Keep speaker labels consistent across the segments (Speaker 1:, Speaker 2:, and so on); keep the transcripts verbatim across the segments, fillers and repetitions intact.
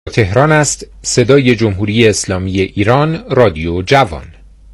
Speaker 1: تهران است. صدای جمهوری اسلامی ایران، رادیو جوان.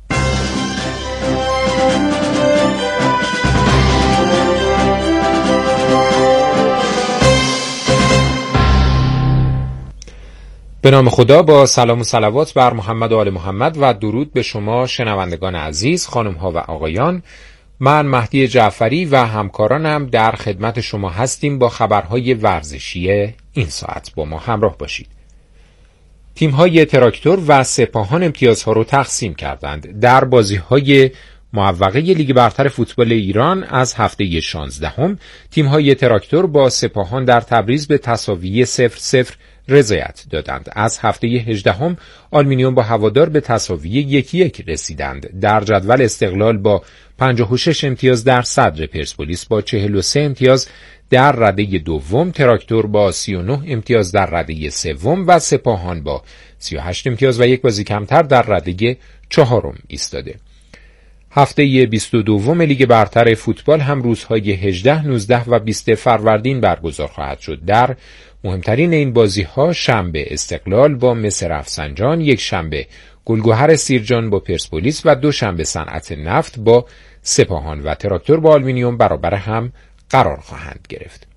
Speaker 1: به نام خدا، با سلام و صلوات بر محمد و آل محمد و درود به شما شنوندگان عزیز، خانم ها و آقایان. من مهدی جعفری و همکارانم در خدمت شما هستیم با خبرهای ورزشی این ساعت. با ما همراه باشید. تیم‌های تراکتور و سپاهان امتیازها رو تقسیم کردند. در بازی‌های معوقه لیگ برتر فوتبال ایران از هفته شانزدهم، تیم‌های تراکتور با سپاهان در تبریز به تساوی صفر صفر رضایت دادند. از هفته هجدهم آلومینیوم با هوادار به تساوی یک یک رسیدند. در جدول استقلال با پنجاه و شش امتیاز در صدر، پرسپولیس با چهل و سه امتیاز در رده دوم، تراکتور با سی و نه امتیاز در رده سوم و سپاهان با سی و هشت امتیاز و یک بازی کمتر در رده چهارم ایستاده. هفته بیست و دوم لیگ برتر فوتبال هم روزهای هجده، نوزده و بیست فروردین برگزار خواهد شد. در مهمترین این بازی‌ها شنبه استقلال با مصر رفسنجان، یک شنبه گلگهر سیرجان با پرسپولیس و دو شنبه صنعت نفت با سپاهان و تراکتور با آلومینیوم برابر هم قرار خواهند گرفت.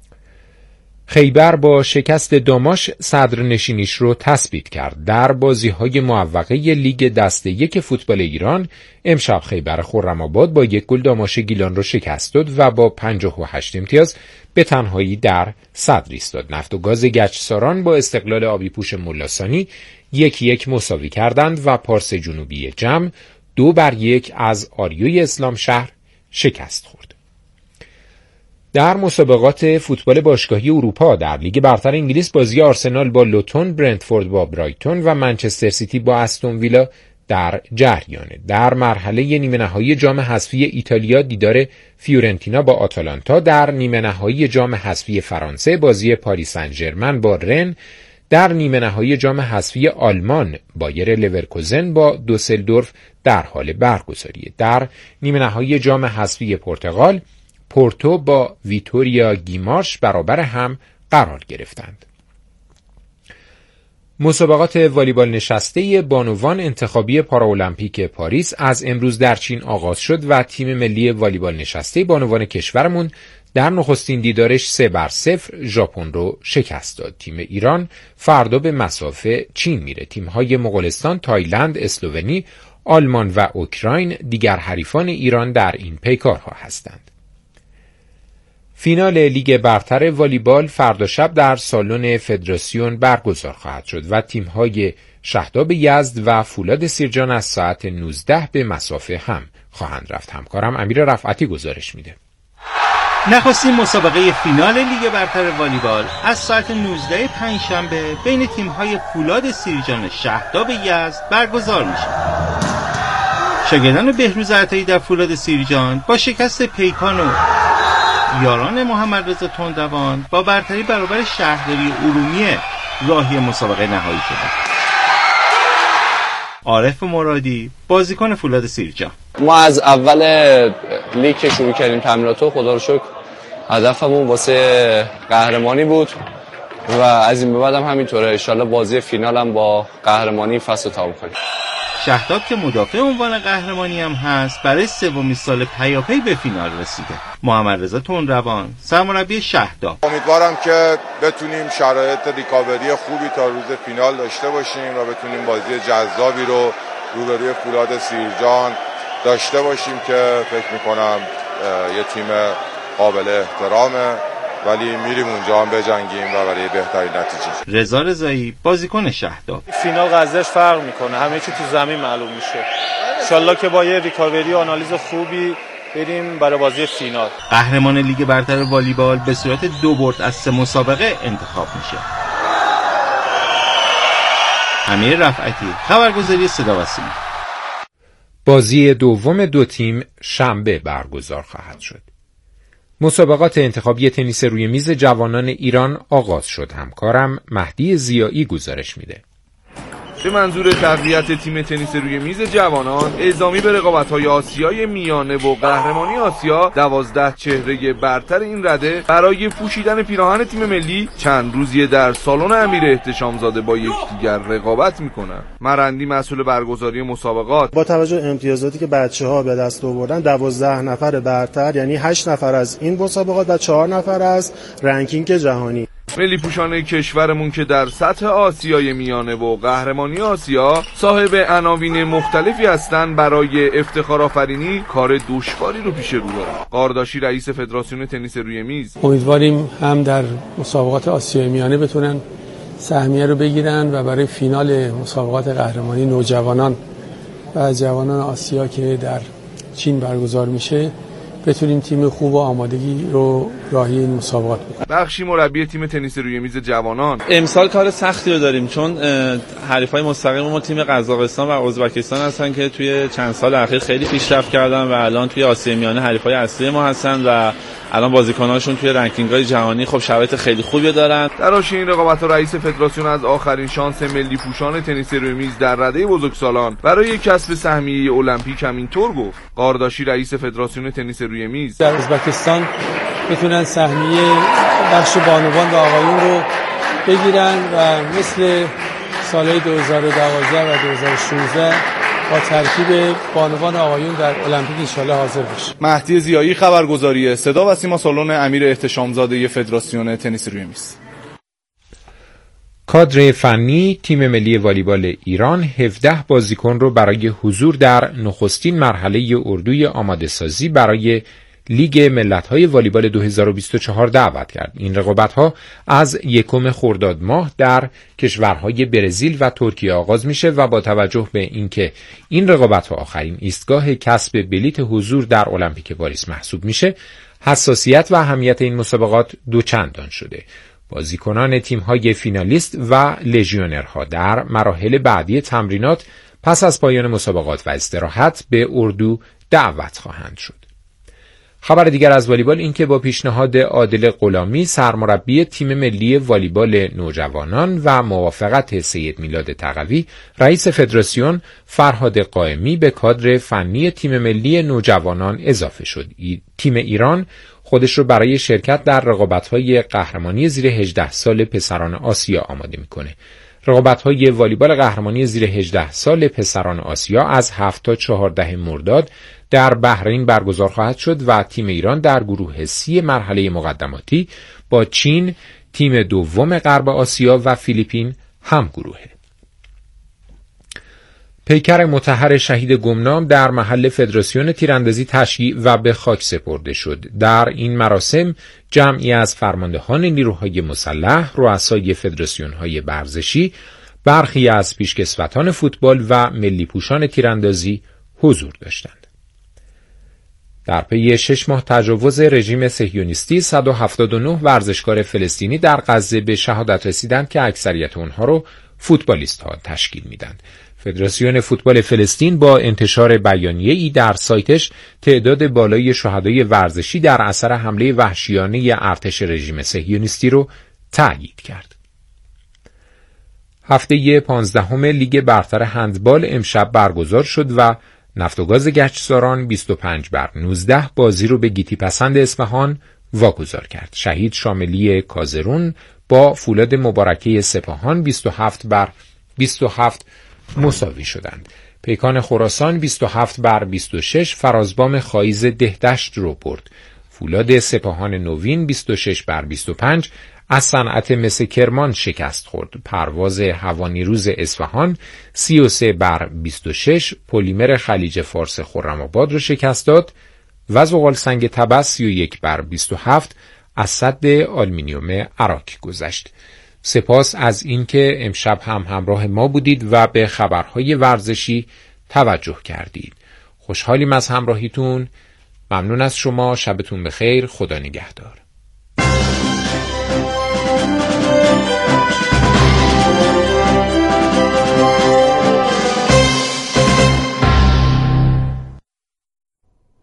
Speaker 1: خیبر با شکست داماش صدرنشینیش رو تثبیت کرد. در بازی‌های معوقه لیگ دسته یک فوتبال ایران امشب خیبر خرم‌آباد با یک گل داماش گیلان رو شکست داد و با پنجاه و هشت امتیاز به تنهایی در صدر ایستاد. نفت و گاز گچساران با استقلال آبیپوش ملاسانی یک یک مساوی کردند و پارس جنوبی جم دو بر یک از آریوی اسلام شهر شکست خورد. در مسابقات فوتبال باشگاهی اروپا در لیگ برتر انگلیس بازی آرسنال با لوتون، برنتفورد با برایتون و منچستر سیتی با استون ویلا در جریانه. در مرحله نیمه نهایی جام حذفی ایتالیا دیدار فیورنتینا با آتالانتا، در نیمه نهایی جام حذفی فرانسه بازی پاریس سن ژرمن با رن، در نیمه نهایی جام حذفی آلمان بایر لورکوزن با دوسلدورف در حال برگزاریه. در نیمه نهایی جام حذفی پرتغال پورتو با ویتوریا گیمارش برابر هم قرار گرفتند. مسابقات والیبال نشسته بانوان انتخابی پارالمپیک پاریس از امروز در چین آغاز شد و تیم ملی والیبال نشسته بانوان کشورمون در نخستین دیدارش سه بر صفر ژاپن رو شکست داد. تیم ایران فردا به مسافه چین میره. تیم‌های مغولستان، تایلند، اسلوونی، آلمان و اوکراین دیگر حریفان ایران در این پیکارها هستند. فینال لیگ برتر والیبال فردا شب در سالن فدراسیون برگزار خواهد شد و تیم‌های شهداب یزد و فولاد سیرجان از ساعت نوزده به مسافه هم خواهند رفت. همکارم امیر رفعتی گزارش میده.
Speaker 2: نخستین مسابقه فینال لیگ برتر والیبال از ساعت نوزده پنجشنبه بین تیم‌های فولاد سیرجان شهداب یزد برگزار میشه. شاگردان بهروز عطایی در فولاد سیرجان با شکست پیکان و یاران محمد رضا تندروان با برتری برابر شهرداری ارومیه راهی مسابقه نهایی شدند. عارف مرادی بازیکن فولاد سیرجان:
Speaker 3: ما از اول لیگ که شروع کردیم تمریناتو، خدا رو شکر هدفمون واسه قهرمانی بود و از این به بعد هم همینطوره. ان شاءالله بازی فینال هم با قهرمانی فصل تموم کنیم.
Speaker 2: شهداب که مدافع عنوان قهرمانی هم هست برای سومین سال پیاپی به فینال رسیده. محمد رضا تندروان سرمربی شهداب:
Speaker 4: امیدوارم که بتونیم شرایط ریکاوری خوبی تا روز فینال داشته باشیم و بتونیم بازی جذابی رو روبروی فولاد سیرجان داشته باشیم که فکر میکنم یه تیم قابل احترامه، ولی میریم اونجا هم بجنگیم و برای بهترین نتیجه.
Speaker 2: رضا رضایی بازیکن شهداب:
Speaker 5: فینال قضیهش فرق میکنه، همه چی تو زمین معلوم میشه. انشالله که با یه ریکاوری و آنالیز خوبی بریم برای بازی فینال.
Speaker 2: قهرمان لیگ برتر والیبال به صورت دو برد از سه مسابقه انتخاب میشه. امیر رفعتی، خبرگزاری صدا و سیما.
Speaker 1: بازی دوم دو تیم شنبه برگزار خواهد شد. مسابقات انتخابی تنیس روی میز جوانان ایران آغاز شد. همکارم مهدی ضیایی گزارش میده.
Speaker 6: به منظور تقویت تیم تنیس روی میز جوانان اعزامی به رقابت‌های آسیای میانه و قهرمانی آسیا، دوازده چهره برتر این رده برای پوشیدن پیراهن تیم ملی چند روزی در سالن امیر احتشامزاده با یکدیگر رقابت میکنند. مرندی مسئول برگزاری مسابقات:
Speaker 7: با توجه به امتیازاتی که بچه‌ها به دست آوردن، دوازده نفر برتر یعنی هشت نفر از این مسابقات و چهار نفر از رنکینگ جهانی.
Speaker 6: ملی پوشان کشورمون که در سطح آسیای میانه و قهرمانی آسیا صاحب عناوین مختلفی هستند، برای افتخار آفرینی کار دشواری رو پیش رو دارن. قارداشی رئیس فدراسیون تنیس روی میز:
Speaker 8: امیدواریم هم در مسابقات آسیای میانه بتونن سهمیه رو بگیرن و برای فینال مسابقات قهرمانی نوجوانان و جوانان آسیا که در چین برگزار میشه بتونیم تیم خوب و آمادگی رو راهی این مسابقات بکنیم.
Speaker 6: بخشی مربی تیم تنیس روی میز جوانان:
Speaker 9: امسال کار سختی رو داریم چون حریفای مستقیم ما تیم قزاقستان و ازبکستان هستن که توی چند سال اخیر خیلی پیشرفت کردن و الان توی آسیای میانه حریفای اصلی ما هستن و الان بازیکناشون توی رنکینگ‌های جهانی خب شرایط خیلی خوبی دارن.
Speaker 6: در حاشیه این رقابت‌ها رئیس فدراسیون از آخرین شانس ملی پوشان تنیس روی میز در رده بزرگسالان برای کسب سهمیه المپیک هم اینطور گفت. قارداشی رئیس فدراسیون تنیس روی میز:
Speaker 8: در ازبکستان بتونن سهمیه بخش بانوان و آقایون رو بگیرن و مثل سالهای دو هزار و دوازده و دو هزار و شانزده با ترکیب بانوان آقایون در المپیک انشالله حاضر بشه.
Speaker 10: مهدی ضیایی، خبرگزاری صدا و سیما، سالن امیر احتشامزاده فدراسیون تنیس روی میز.
Speaker 1: کادر فنی تیم ملی والیبال ایران هفده بازیکن رو برای حضور در نخستین مرحله اردوی آماده سازی برای لیگ ملت‌های والیبال دو هزار و بیست و چهار دعوت کرد. این رقابت‌ها از یکم خرداد ماه در کشورهای برزیل و ترکیه آغاز میشه و با توجه به اینکه این رقابت‌ها آخرین ایستگاه کسب بلیت حضور در المپیک پاریس محسوب میشه، حساسیت و اهمیت این مسابقات دوچندان شده. بازیکنان تیم‌های فینالیست و لژیونرها در مراحل بعدی تمرینات پس از پایان مسابقات و استراحت به اردو دعوت خواهند شد. خبر دیگر از والیبال این که با پیشنهاد عادل غلامی سرمربی تیم ملی والیبال نوجوانان و موافقت سید میلاد تقوی رئیس فدراسیون فرهاد قائمی به کادر فنی تیم ملی نوجوانان اضافه شد. ای تیم ایران خودش رو برای شرکت در رقابت‌های قهرمانی زیر هجده سال پسران آسیا آماده می‌کنه. رقابت‌های والیبال قهرمانی زیر هجده سال پسران آسیا از هفت تا چهارده مرداد در بحرین برگزار خواهد شد و تیم ایران در گروه سی مرحله مقدماتی با چین، تیم دوم غرب آسیا و فیلیپین هم گروهه. پیکر مطهر شهید گمنام در محل فدراسیون تیراندازی تشییع و به خاک سپرده شد. در این مراسم جمعی از فرماندهان نیروهای مسلح، رؤسای فدراسیون‌های ورزشی، برخی از پیشکسوتان فوتبال و ملی پوشان تیراندازی حضور داشتند. در پی شش ماه تجاوز رژیم صهیونیستی، صد و هفتاد و نه ورزشکار فلسطینی در غزه به شهادت رسیدند که اکثریت اونها رو فوتبالیست ها تشکیل میدن. فدراسیون فوتبال فلسطین با انتشار بیانیه‌ای در سایتش تعداد بالای شهدای ورزشی در اثر حمله وحشیانه ارتش رژیم صهیونیستی رو تأیید کرد. هفته پانزدهم لیگ برتر هندبال امشب برگزار شد و نفت و گاز گچساران بیست و پنج بر نوزده بازی رو به گیتی پسند اصفهان واگذار کرد. شهید شاملی کازرون با فولاد مبارکه سپاهان بیست و هفت بر بیست و هفت مساوی شدند. پیکان خراسان بیست و هفت بر بیست و شش فرازبام خایز دهدشت رو برد. فولاد سپاهان نوین بیست و شش بر بیست و پنج از صنعت مس کرمان شکست خورد. پرواز هوانیروز اصفهان سی و سه بر بیست و شش پلیمر خلیج فارس خرم‌آباد رو شکست داد و زغال سنگ طبس سی و یک بر بیست و هفت از سد آلومینیوم عراک گذشت. سپاس از اینکه امشب هم همراه ما بودید و به خبرهای ورزشی توجه کردید. خوشحالیم از همراهیتون. ممنون از شما. شبتون بخیر. خدا نگهدار.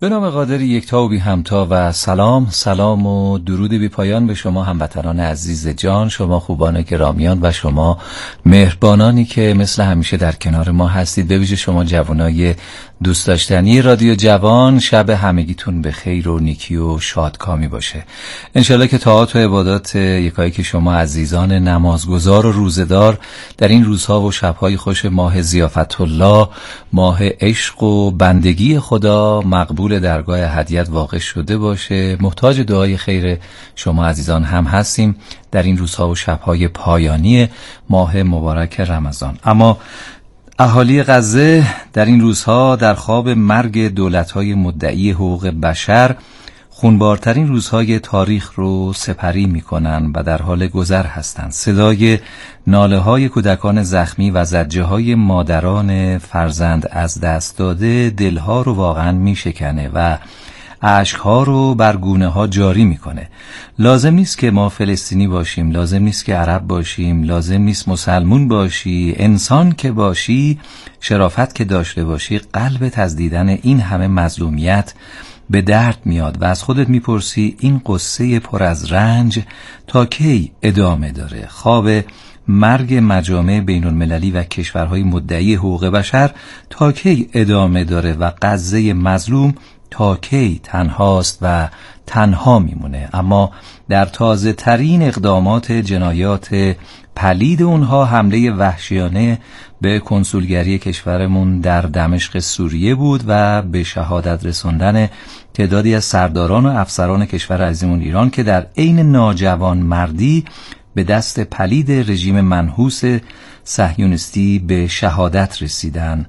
Speaker 11: به نام قادر یکتا و بی همتا و سلام سلام و درود بی پایان به شما هموطنان عزیز جان، شما خوبان گرامیان و شما مهربانانی که مثل همیشه در کنار ما هستید، به ویژه شما جوانای دوست داشتنی رادیو جوان. شب همگیتون به خیر و نیکی و شادکامی باشه. انشالله که طاعات و عبادات یکایی که شما عزیزان نمازگزار و روزدار در این روزها و شبهای خوش ماه ضیافت الله، ماه عشق و بندگی خدا، مقبول درگاه هدیت واقع شده باشه. محتاج دعای خیر شما عزیزان هم هستیم در این روزها و شبهای پایانی ماه مبارک رمضان. اما اهالی غزه در این روزها در خواب مرگ دولت‌های مدعی حقوق بشر خونبارترین روزهای تاریخ رو سپری می‌کنند و در حال گذر هستند. صدای ناله‌های کودکان زخمی و زجه‌های مادران فرزند از دست داده دلها رو واقعاً می‌شکنه و اشک‌ها رو بر گونه‌ها جاری می‌کنه. لازم نیست که ما فلسطینی باشیم، لازم نیست که عرب باشیم، لازم نیست مسلمون باشی، انسان که باشی، شرافت که داشته باشی، قلبت از دیدن این همه مظلومیت به درد میاد و از خودت میپرسی این قصه پر از رنج تا کی ادامه داره؟ خواب مرگ مجامع بین المللی و کشورهای مدعی حقوق بشر تا کی ادامه داره و غزه مظلوم تا کی تنهاست و تنها میمونه؟ اما در تازه ترین اقدامات جنایات پلید اونها حمله وحشیانه به کنسولگری کشورمون در دمشق سوریه بود و به شهادت رسوندن تعدادی از سرداران و افسران کشور عزیزمون ایران که در عین ناجوان مردی به دست پلید رژیم منحوس صهیونیستی به شهادت رسیدن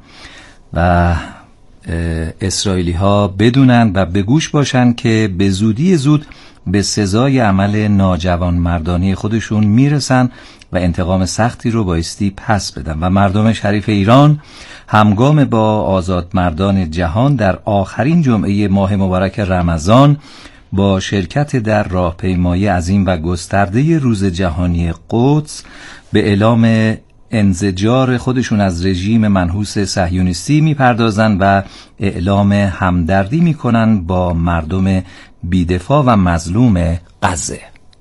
Speaker 11: و اسرائیلی ها بدونن و به گوش باشن که به زودی زود به سزای عمل ناجوان مردانی خودشون میرسن و انتقام سختی رو بایستی پس بدن و مردم شریف ایران همگام با آزاد مردان جهان در آخرین جمعه ماه مبارک رمضان با شرکت در راهپیمایی عظیم و گسترده روز جهانی قدس به اعلام انزجار خودشون از رژیم منحوس صهیونیستی میپردازن و اعلام همدردی میکنن با مردم بیدفاع و مظلوم غزه.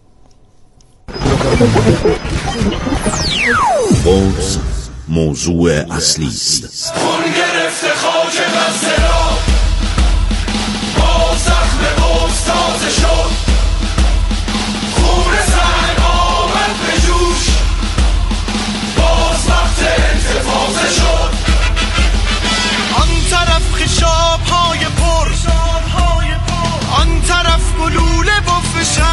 Speaker 12: قدس موضوع اصلی است.
Speaker 13: اون گرفته خاک غزه را با زخم قدس تازه شد، خون سنگ آمد به جوش، باز وقت انتفاضه شد. آن طرف خشاب های پر، آن طرف گلوله و فشنگ،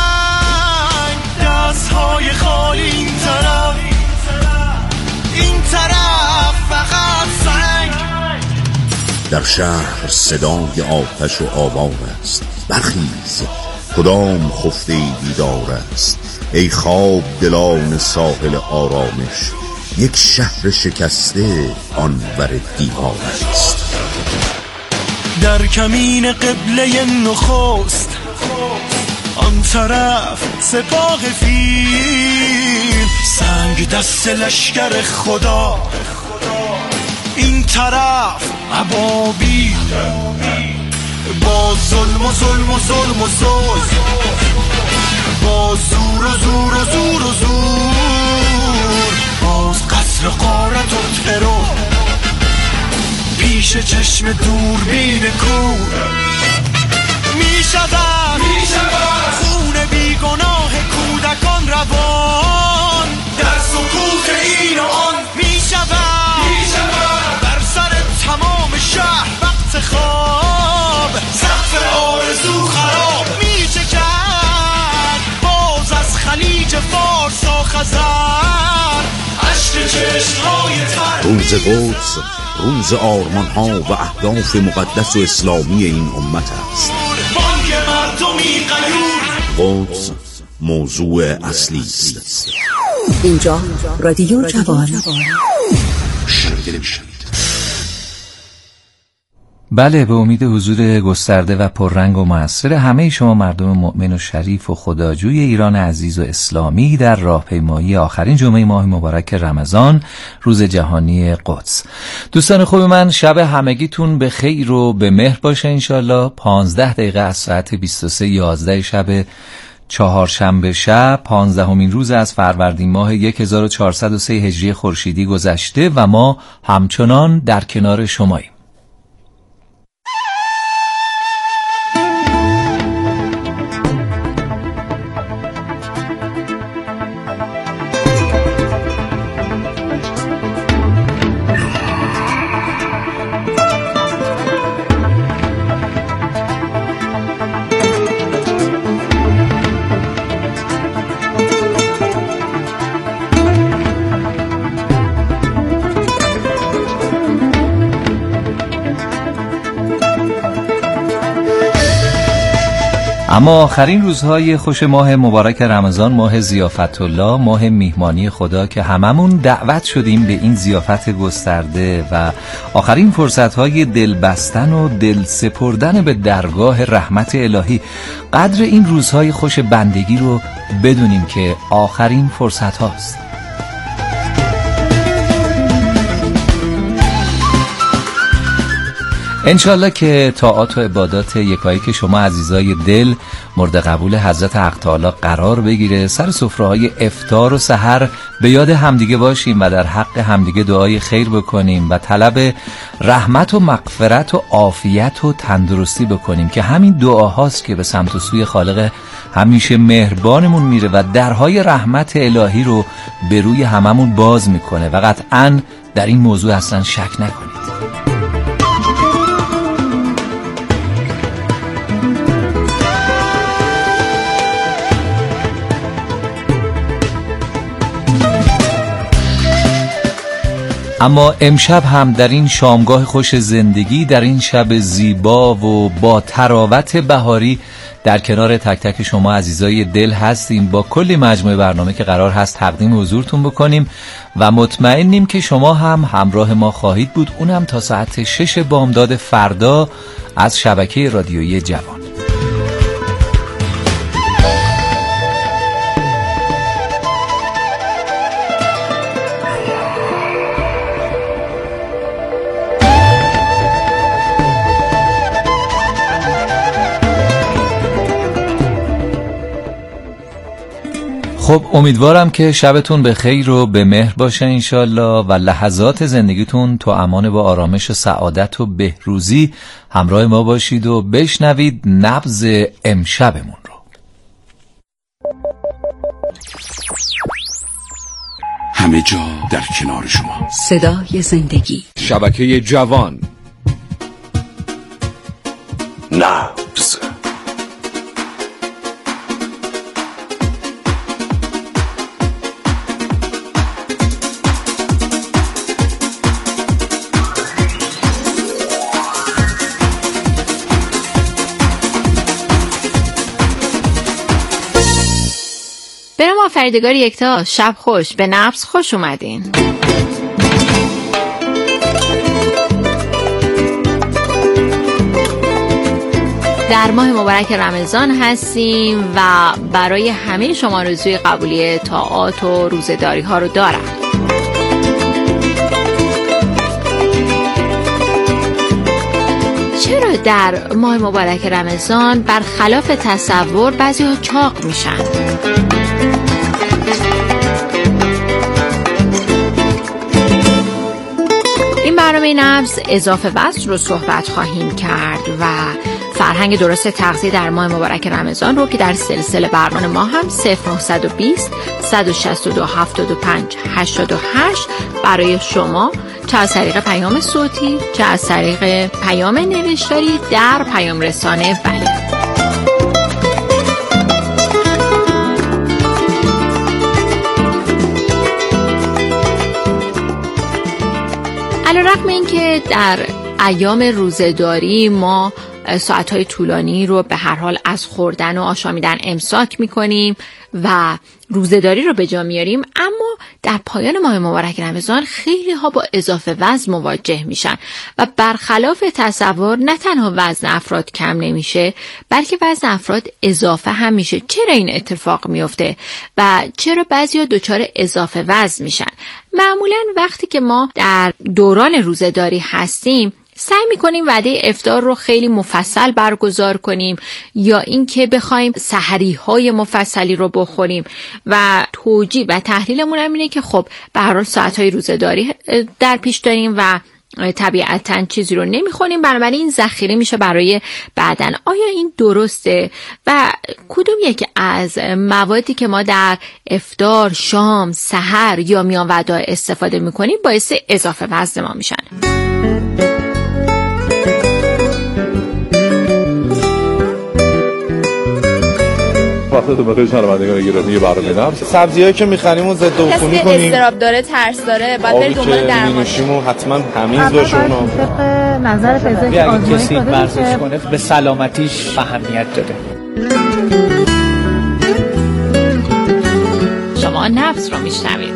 Speaker 13: دست های خالی این طرف، این طرف فقط سنگ.
Speaker 12: در شهر صدای آتش و آوار است، برخیز کدام خفته بیدار است. ای خواب دلان ساحل آرامش، یک شهر شکسته آنور دیوار است.
Speaker 13: در کمین قبله نخست، آن طرف سپاه فیل، سنگ دست لشکر خدا، این طرف ابابیل. با ظلم و ظلم و ظلم و ظلم، با زور و زور و زور و زور، باز قصر غارت و ترور پیش چشم دوربین کور. می شود خون بیگناه کودکان روان، در سکوت این و آن می شود بر سر تمام شهر وقت خواب، سقف آرزو خراب می چکد باز از خلیج فارس تا خزر، عشق چشمهای تر.
Speaker 12: روز قدس روز آرمان‌ها و اهداف مقدس و اسلامی این امت است.
Speaker 13: بانگ مردمی غیور.
Speaker 12: قدس موضوع اصلی است.
Speaker 14: اینجا رادیو جوان.
Speaker 11: بله، به امید حضور گسترده و پررنگ و مؤثر همه شما مردم مؤمن و شریف و خداجوی ایران عزیز و اسلامی در راهپیمایی آخرین جمعه ماه مبارک رمضان، روز جهانی قدس. دوستان خوب من، شب همگیتون به خیر و به مهر باشه انشالله. پانزده دقیقه از ساعت بیست و سه یازده شب چهارشنبه شب پانزدهمین روز از فروردین ماه هزار و چهارصد و سه هجری خورشیدی گذشته و ما همچنان در کنار شماییم. اما آخرین روزهای خوش ماه مبارک رمضان، ماه ضیافت الله، ماه میهمانی خدا که هممون دعوت شدیم به این ضیافت گسترده و آخرین فرصتهای دل بستن و دل سپردن به درگاه رحمت الهی. قدر این روزهای خوش بندگی رو بدونیم که آخرین فرصت هاست. انشالله که طاعات و عبادات یکایک شما عزیزای دل مورد قبول حضرت حق تعالی قرار بگیره. سر سفره‌های افطار و سحر به یاد همدیگه باشیم و در حق همدیگه دعای خیر بکنیم و طلب رحمت و مغفرت و عافیت و تندرستی بکنیم که همین دعاهاست که به سمت و سوی خالق همیشه مهربانمون میره و درهای رحمت الهی رو به روی هممون باز میکنه و قطعاً در این موضوع اصلا شک نکنید. اما امشب هم در این شامگاه خوش زندگی، در این شب زیبا و با تراوت بهاری در کنار تک تک شما عزیزای دل هستیم با کلی مجموعه برنامه که قرار هست تقدیم حضورتون بکنیم و مطمئنیم که شما هم همراه ما خواهید بود، اونم تا ساعت شش بامداد فردا از شبکه رادیویی جوان. خب امیدوارم که شبتون به خیر و به مهر باشه انشالله و لحظات زندگیتون تو امان با آرامش و سعادت و بهروزی همراه ما باشید و بشنوید نبض امشبمون رو.
Speaker 12: همه جا در کنار شما،
Speaker 14: صدای زندگی،
Speaker 12: شبکه جوان، نبض.
Speaker 15: به نام آفریدگار یکتا، شب خوش، به نبض خوش اومدین. در ماه مبارک رمضان هستیم و برای همه شما رجوع قبولی طاعات و روزه‌داری ها رو دارم. چرا در ماه مبارک رمضان برخلاف تصور بعضی ها چاق میشن؟ این برنامه نبض اضافه وزن رو صحبت خواهیم کرد و فرهنگ درست تغذیه در ماه مبارک رمضان رو که در سلسله برنامه ما هم صفر نه دو صفر، صد و شصت و دو، هفتاد و پنج، هشتاد و هشت برای شما چه از طریق پیام صوتی چه از طریق پیام نوشتاری در پیام رسانه ولی. علیرغم اینکه در ایام روزه‌داری ما ساعت‌های طولانی رو به هر حال از خوردن و آشامیدن امساک می‌کنیم و روزه‌داری رو به جا میاریم، اما در پایان ماه مبارک رمضان خیلی ها با اضافه وزن مواجه میشن و برخلاف تصور نه تنها وزن افراد کم نمیشه بلکه وزن افراد اضافه هم میشه. چرا این اتفاق میفته و چرا بعضیا دچار اضافه وزن میشن؟ معمولا وقتی که ما در دوران روزه‌داری هستیم سعی میکنیم وعده افطار رو خیلی مفصل برگزار کنیم یا اینکه بخوایم سحری های مفصلی رو بخوریم و توجیه و تحلیلمون هم اینه که خب به هر حال ساعت های روزه‌داری در پیش داریم و طبیعتاً چیزی رو نمیخوریم، بنابراین این ذخیره میشه برای بعدن. آیا این درسته و کدوم یکی از موادی که ما در افطار، شام، سحر یا میان وداع استفاده میکنیم باعث اضافه وزن ما میشن؟
Speaker 16: وقتتون بخیر شنوندگان گرامی برنامه نبض.
Speaker 17: سبزیایی که می‌خریم و ضد عفونی کنیم.
Speaker 18: استراب داره، ترس داره، بعد برید دنبال درمان.
Speaker 17: آبی حتما تمیز باشه اونها.
Speaker 18: طبق نظر پزشک
Speaker 19: آزمایش کسی ورزش کنه به سلامتیش اهمیت داره.
Speaker 15: شما نبض رو میشنوید.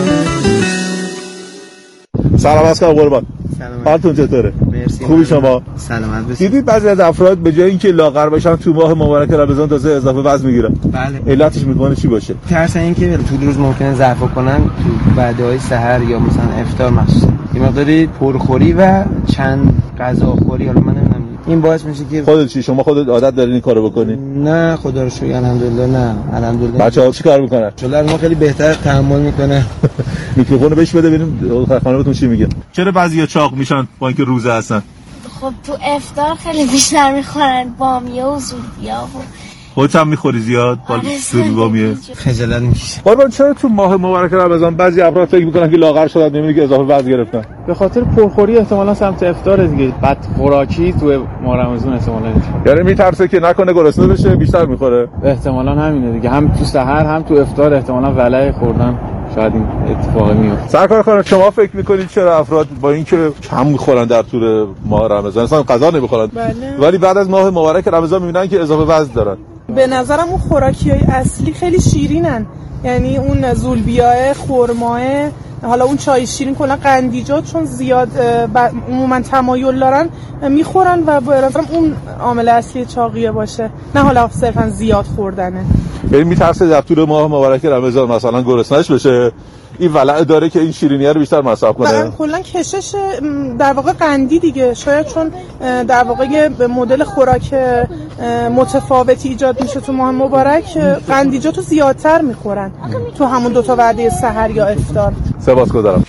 Speaker 16: سلام علیکم قربان. حالتون چطوره؟
Speaker 20: مرسی.
Speaker 16: خوبی شما؟
Speaker 20: سلامت باشید.
Speaker 16: دیدید بعضی از افراد به جای اینکه لاغر باشن تو ماه مبارک رمضان تازه اضافه وزن میگیرن.
Speaker 20: بله.
Speaker 16: علتش میتونه چی باشه؟
Speaker 20: ترس اینکه طول روز ممکنه ضعف کنن تو وعده‌های سحر یا مثلا افطار مخصوصا. یه مقداری پرخوری و چند غذا خوری، حالا من نمیدونم این باعث میشه که
Speaker 16: خودت چی شما خودت عادت دارین این کارو بکنی؟
Speaker 20: نه خدا رو شکر الحمدلله نه الحمدلله.
Speaker 16: بچه‌ها چی کار میکنن؟
Speaker 20: چون ما خیلی بهتر تحمل میکنه.
Speaker 16: میکروفونو بهش بده ببینیم خانمتون چی میگه. چرا بعضیا چاق میشن با اینکه روزه هستن؟
Speaker 21: خب تو افطار خیلی بیشتر میخورن، بامیه و زولبیا و
Speaker 16: خودت هم میخوری زیاد؟ زول بامیه
Speaker 20: خجالت میکشه.
Speaker 16: قربان چرا تو ماه مبارک رمضان بعضی افراد فکر میکنن که لاغر شدن نمیدونن که اضافه وزن گرفتن؟
Speaker 5: به خاطر پرخوری احتمالاً سمت افطار دیگه، بعد خوراکی تو ماه رمضان احتمالاً.
Speaker 16: یعنی میترسه که نکنه گرسنه بشه بیشتر میخوره؟
Speaker 5: احتمالاً همینه دیگه، هم تو سحر هم تو افطار احتمالاً ولع خوردن شاید این اتفاق میفته.
Speaker 16: سرکار خانم شما فکر میکنید چرا افراد با اینکه کم میخورن در طول ماه رمضان اصلا غذا نمیخورن
Speaker 22: بله.
Speaker 16: ولی بعد از ماه مبارک رمضان میبینن که اضافه وزن دارن؟
Speaker 22: به نظرم اون خوراکیای اصلی خیلی شیرینن، یعنی اون زولبیاه، خرماه، حالا اون چای شیرین، کلا قندیجات چون زیاد عموما تمایل دارن میخورن و به نظرم اون عامل اصلی چاقیه باشه، نه حالا صرفا زیاد خوردنه.
Speaker 16: یعنی میترسه در طول ماه مبارک رمضان مثلا گرسنه‌اش بشه، این ولع داره که این شیرینیه رو بیشتر مصرف کنه.
Speaker 22: کلا کشش در واقع قندی دیگه، شاید چون در واقع یه مدل خوراک متفاوتی ایجاد میشه تو ماه مبارک، قندیجاتو زیادتر میخورن تو همون دوتا وعده سحر یا افطار.
Speaker 16: سپاسگزارم.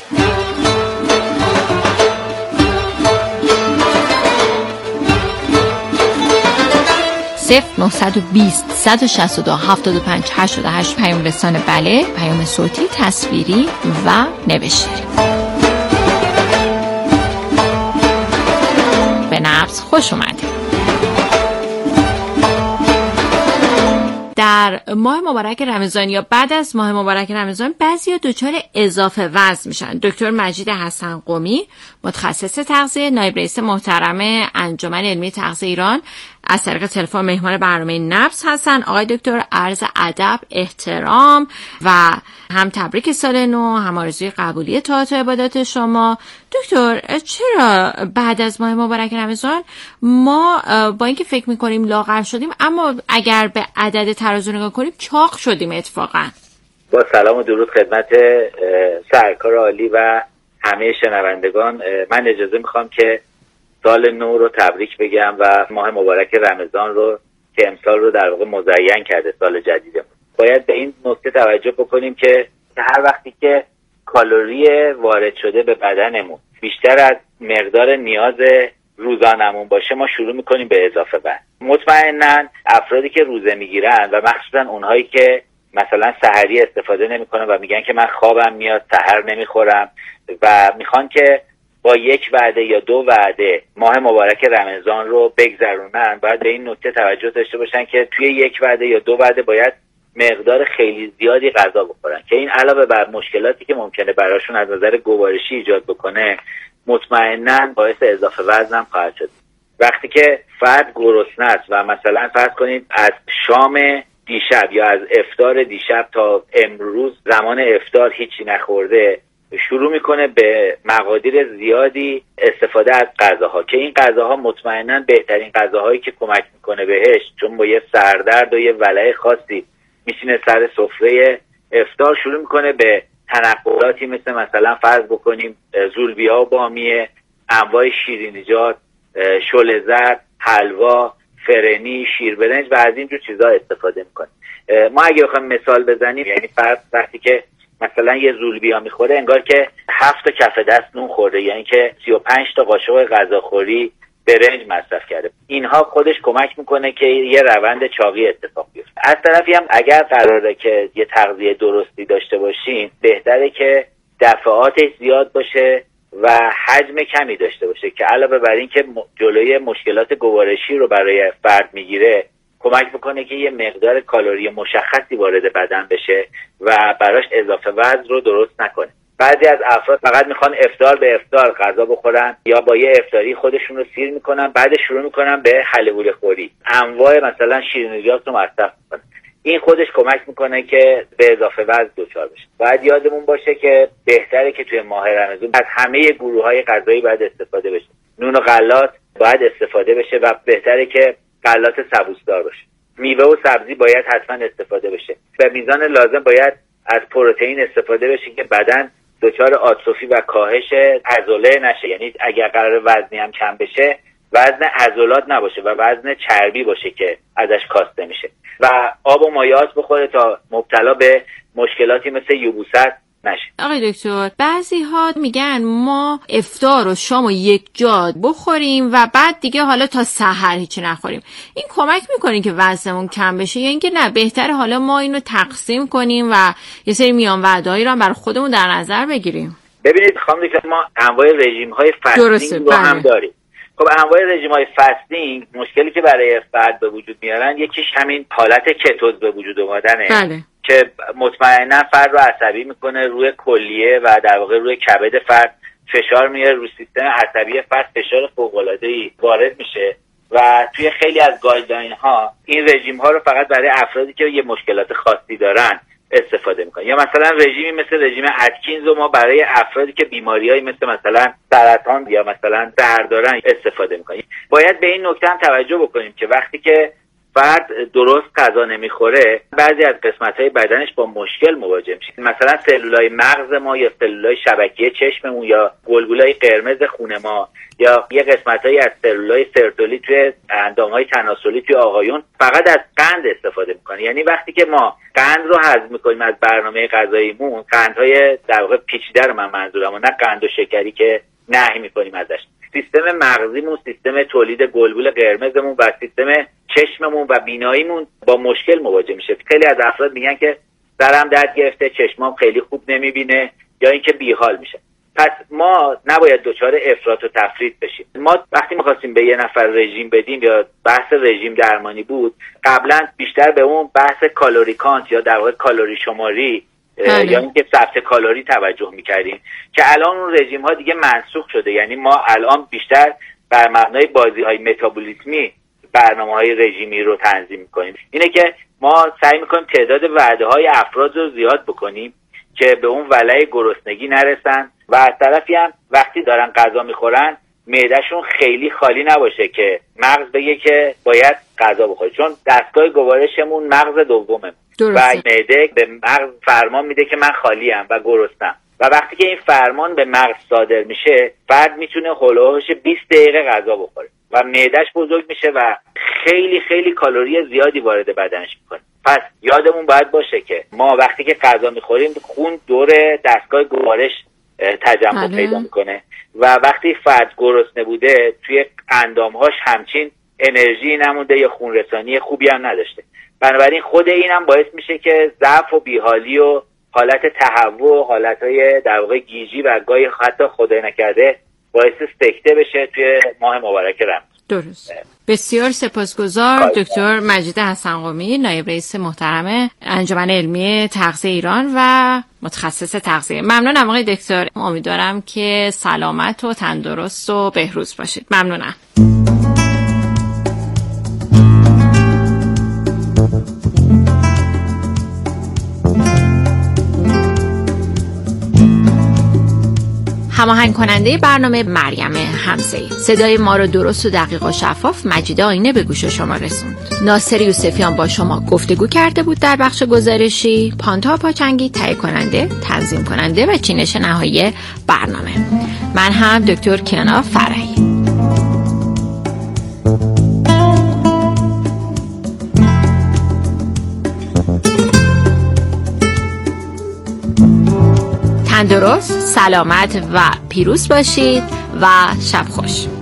Speaker 15: صفر نهصد و بیست صد و شصت و دو هفتاد و پنج هشتاد و هشت پیام رسان بله، پیام صوتی، تصویری و نوشتاری. به نبض خوش اومدید. در ماه مبارک رمضان یا بعد از ماه مبارک رمضان بعضیا دچار اضافه وزن میشن. دکتر مجید حسن قمی، متخصص تغذیه، نایب رئیس محترم انجمن علمی تغذیه ایران، از طریق تلفن مهمان برنامه نبض هستن. آقای دکتر عرض ادب، احترام و هم تبریک سال نو، هم آرزوی قبولی طاعات و عبادات شما. دکتر چرا بعد از ماه مبارک رمضان ما با اینکه فکر میکنیم لاغر شدیم اما اگر به عدد ترازو نگاه کنیم چاق شدیم اتفاقا؟
Speaker 23: با سلام و درود خدمت سرکار عالی و همه شنوندگان، من اجازه میخوام که سال نو رو تبریک بگم و ماه مبارک رمضان رو که امسال رو در واقع مزین کرده سال جدیدمون. باید به این نکته توجه بکنیم که هر وقتی که کالری وارد شده به بدنمون بیشتر از مقدار نیاز روزانمون باشه، ما شروع میکنیم به اضافه وزن. مطمئناً افرادی که روزه میگیرن و مخصوصاً اونهایی که مثلا سحری استفاده نمیکنن و میگن که من خوابم میاد سحر نمیخورم و میخوان که با یک وعده یا دو وعده ماه مبارک رمضان رو بگذرونن، باید به این نکته توجه داشته باشن که توی یک وعده یا دو وعده باید مقدار خیلی زیادی غذا بخورن که این علاوه بر مشکلاتی که ممکنه براشون از نظر گوارشی ایجاد بکنه، مطمئناً باعث اضافه وزن هم خواهد شد. وقتی که فرد گرسنه است و مثلا فرض کنید از شام دیشب یا از افطار دیشب تا امروز زمان افطار هیچی نخورده، شروع میکنه به مقادیر زیادی استفاده از غذاها که این غذاها مطمئنا بهترین غذاهایی که کمک میکنه بهش، چون با یه سردرد و یه ولع خاصی میشینه سر سفره افطار، شروع میکنه به تنقلاتی مثل مثلا فرض بکنیم زولبیا و بامیه، انواع شیرینیجات، شل زرد، حلوا، فرنی، شیربرنج و از اینجور چیزا استفاده میکنه. ما اگه بخوایم مثال بزنیم، یعنی فرد وقتی که مثلا یه زولبیا میخوره انگار که هفت تا کف دست نون خورده، یعنی که سی و پنج تا قاشق غذاخوری برنج مصرف کرده. اینها خودش کمک میکنه که یه روند چاقی اتفاق بیفته. از طرفی هم اگر قراره که یه تغذیه درستی داشته باشیم، بهتره که دفعاتش زیاد باشه و حجم کمی داشته باشه که علاوه بر این که جلوی مشکلات گوارشی رو برای فرد میگیره، کمک میکنه که یه مقدار کالری مشخصی وارد بدن بشه و براش اضافه وزن رو درست نکنه. بعضی از افراد فقط میخوان افطار به افطار غذا بخورن یا با یه افطاری خودشون رو سیر میکنن، بعد شروع میکنن به حلوله خوری، انواع مثلا شیرینیجات رو مصرف میکنن. این خودش کمک میکنه که به اضافه وزن دچار بشه. باید یادمون باشه که بهتره که توی ماه رمضان از همه گروه‌های غذایی باید استفاده بشه. نون و غلات باید استفاده بشه و بهتره که غلات سبوسدار باشه. میوه و سبزی باید حتما استفاده بشه. به میزان لازم باید از پروتئین استفاده بشه که بدن دچار آتروفی و کاهش عضله نشه. یعنی اگر قرار وزنی هم کم بشه، وزن عضلات نباشه و وزن چربی باشه که ازش کاسته میشه و آب و مایعات بخوره تا مبتلا به مشکلاتی مثل یبوست نشه.
Speaker 15: آقای دکتر، بعضی ها میگن ما افطار و شام و یک جا بخوریم و بعد دیگه حالا تا سحر هیچی نخوریم. این کمک میکنه که وزنمون کم بشه یا اینکه نه بهتره حالا ما اینو تقسیم کنیم و یه سری میان وعده‌ای رو هم برای خودمون در نظر بگیریم؟
Speaker 23: ببینید خانم دکتر، ما انواع رژیم‌های فاستینگ رو هم داریم. خب انواع رژیم‌های فاستینگ مشکلی که برای فرد به وجود میارن، یکیش همین حالت کتوز به وجود اومدنه.
Speaker 15: بله.
Speaker 23: که مطمئنا فرد رو عصبی میکنه، روی کلیه و در واقع روی کبد فرد فشار میاره، روی سیستم عصبی فرد فشار فوق‌العاده‌ای وارد میشه و توی خیلی از گایدلاین ها این رژیم ها رو فقط برای افرادی که یه مشکلات خاصی دارن استفاده میکنن. یا مثلا رژیمی مثل رژیم اتکینز رو ما برای افرادی که بیماریایی مثل مثلا سرطان یا مثلا درد دارن استفاده میکنیم. باید به این نکته هم توجه بکنیم که وقتی که فرد درست غذا نمیخوره، بعضی از قسمت‌های بدنش با مشکل مواجه میشه. مثلا سلولای مغز ما یا سلولای شبکیه چشممون یا گلبولای قرمز خون ما یا یه قسمت‌هایی از سلولای سرتولی توی اندام‌های تناسلی توی آقایون فقط از قند استفاده میکنه. یعنی وقتی که ما قند رو هضم میکنیم از برنامه غذاییمون، قندهای در واقع پیچیده رو من منظورم، نه قند و شکری که نهی میکنیم ازش، سیستم مغزیمون، سیستم تولید گلبول قرمزمون و سیستم چشممون و بیناییمون با مشکل مواجه میشه. خیلی از افراد میگن که سرم درد گرفته، چشمام خیلی خوب نمیبینه یا اینکه بیحال میشه. پس ما نباید دچار افراط و تفریط بشیم. ما وقتی می‌خواستیم به یه نفر رژیم بدیم یا بحث رژیم درمانی بود، قبلا بیشتر به اون بحث کالری کانت یا در واقع کالری شماری یا اینکه ثبت کالری توجه میکردیم که الان اون رژیم ها دیگه منسوخ شده. یعنی ما الان بیشتر بر مبنای بازی های متابولیسمی برنامه های رژیمی رو تنظیم میکنیم. اینه که ما سعی میکنیم تعداد وعده های افراد رو زیاد بکنیم که به اون ولع گرسنگی نرسن و از طرفی هم وقتی دارن غذا میخورن معدهشون خیلی خالی نباشه که مغز بگه که باید غذا بخوره، چون دستگاه گوارشمون مغز دومه و معده به مغز فرمان میده که من خالیم و گرسنم و وقتی که این فرمان به مغز صادر میشه، فرد میتونه هولوش بیست دقیقه غذا بخوره و معدهش بزرگ میشه و خیلی خیلی کالری زیادی وارد بدنش میکنه. پس یادمون باید باشه که ما وقتی که غذا میخوریم خون دور دستگاه گوارش تجمع پیدا میکنه و وقتی فرد گرسنه بوده توی اندامهاش همچین انرژی نمونده یا خونرسانی خوبی هم نداشته. بنابراین خود اینم باعث میشه که ضعف و بیحالی و حالت تهوع و حالتهای در واقع گیجی و گاهی حتی خدای نکرده باعث سکته بشه توی ماه مبارک رمضان.
Speaker 15: درست. بسیار سپاسگزار دکتر مجید حسن قمی، نایب رئیس محترم انجمن علمی تغذیه ایران و متخصص تغذیه. ممنونم آقای دکتر. امیدوارم که سلامت و تندرست و بهروز باشید. ممنونم. هماهنگ کننده برنامه مریم حمزه‌ای. صدای ما رو درست و دقیق و شفاف مجید آینه به گوش شما رسوند. ناصر یوسفیان با شما گفتگو کرده بود در بخش گزارشی. پانتا پاچنگی تهیه کننده، تنظیم کننده و چینش نهایی برنامه. من هم دکتر کیانا فرحی. تندرست، سلامت و پیروز باشید و شب خوش.